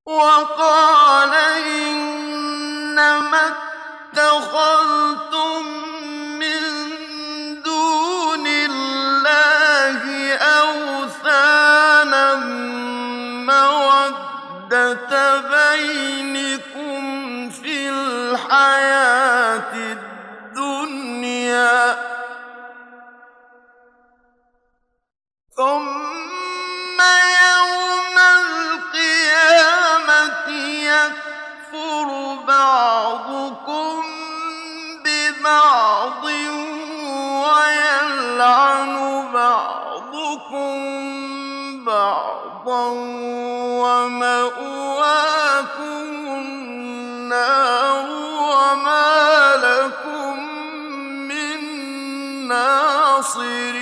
وقال إنما اتخذتم من دون الله أوثانا مودة بينكم في الحياة الدنيا ثم يوم القيامة يكفر بعضكم ببعض ويلعن بعضكم بعضا ومأواكم النار وما لكم من ناصرين